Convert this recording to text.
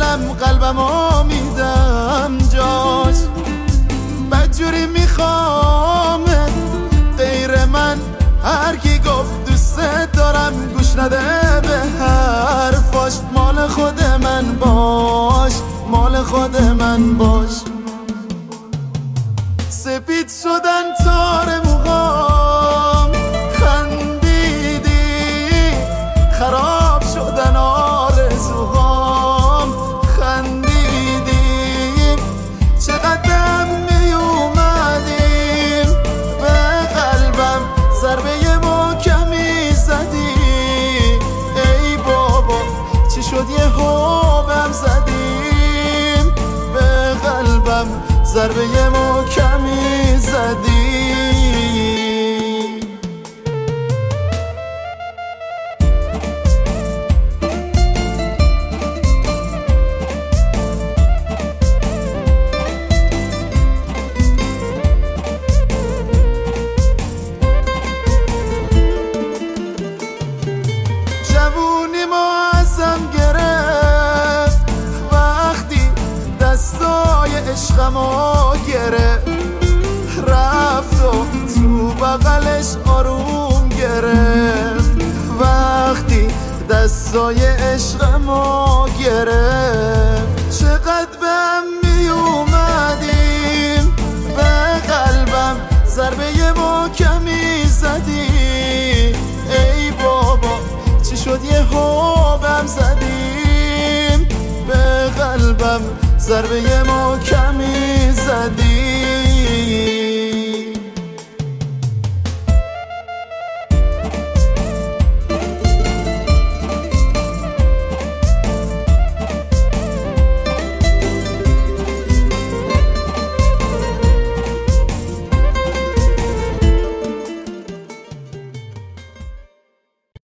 دلم قلبمو میدم جاش، بدجوری میخوامت غیر من. هر کی گفت دوست دارم گوش نده به حرفاش. مال خود من باش، مال خود من باش. سپید شدن تار موهام، خندیدی خراب شدن آرزوهام، خندیدی چقدر می اومدیم به قلبم ضربه محکمی زدی. ای بابا چی شد یهو بهم زدیم به قلبم ضربه محکمی زدی. جوونی ما ازم گرفت وقتی دستای عشقمو گرفت، رفت و تو بغلش آروم گرفت. وقتی دستای عشقمو گرفت چقدر بهم می اومدیم به قلبم ضربه محکمی زدی. ای بابا چی شد یهو بهم زدیم به قلبم ضربه محکمی زدی.